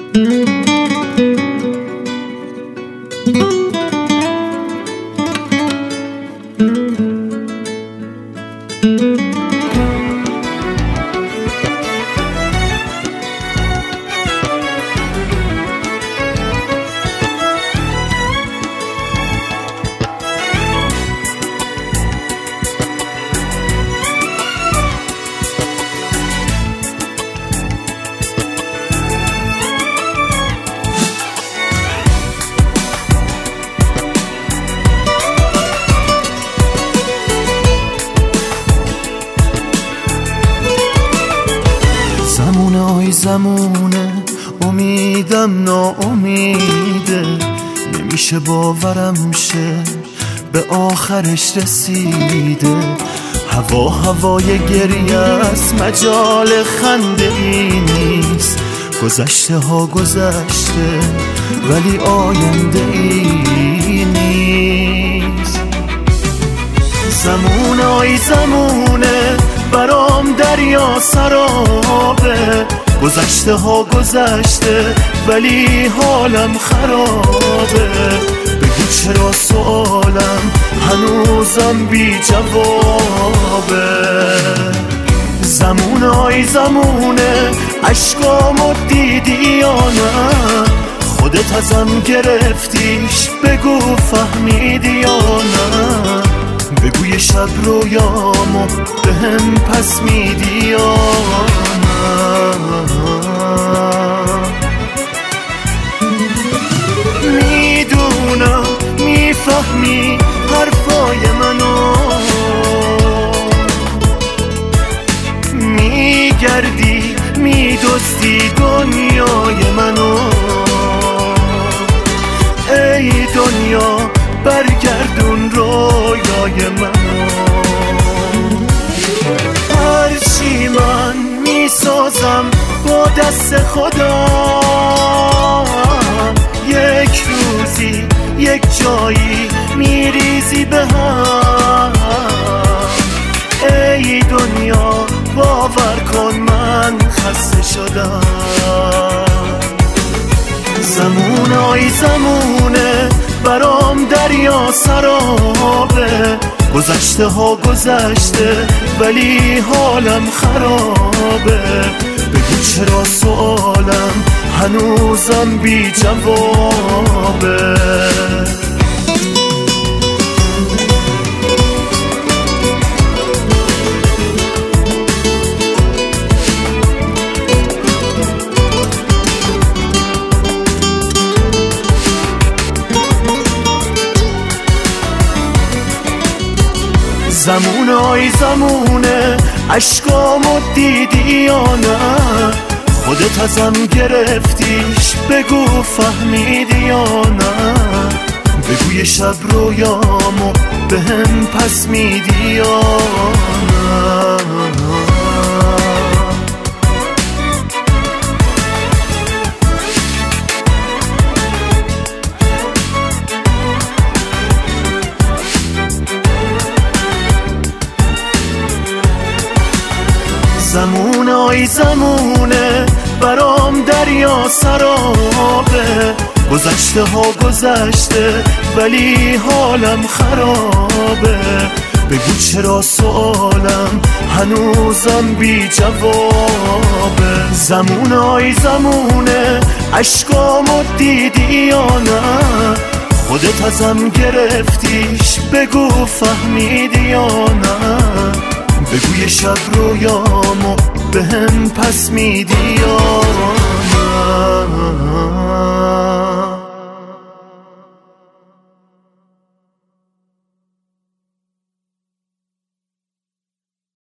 زمونه امیدم ناامیده، نمیشه باورم شه به آخرش رسیده. هوای گریه است، مجال خنده ای نیست. گذشته ها گذشته ولی آینده ای نیست. زمونه برام دریا سرابه. گذشته ها گذشته ولی حالم خرابه. بگو چرا سوالم هنوزم بی جوابه. زمونه عشقامو دیدی یا نه؟ خودت ازم گرفتیش، بگو فهمیدی یا نه؟ بگو یه شب رویامو بهم پس میدی یا میدونم میفهمی حرفای منو، میگردی میدزدی دنیای منو. ای دنیا برگردون رویای منو. هرچی من میسازم با دست خدا، یک روزی یک جایی میریزی به هم. ای دنیا باور کن من خسته شدم. زمونه برام دریا سرابه. گذشته ها گذشته ولی حالم خرابه. بگو چرا سوالم هنوزم بی جوابه. زمونه عشقامو دیدی یا نه؟ خودت ازم گرفتیش، بگو فهمیدی یا نه؟ بگو یه شب رویامو بهم پس میدی یا نه؟ زمونه برام دریا سرابه. گذشته ها گذشته ولی حالم خرابه. بگو چرا سوالم هنوزم بی جوابه. زمونه عشقامو دیدی یا نه؟ خودت ازم گرفتیش، بگو فهمیدی یا نه؟ بگو یه شب رویامو بهم پس میدی یا نه؟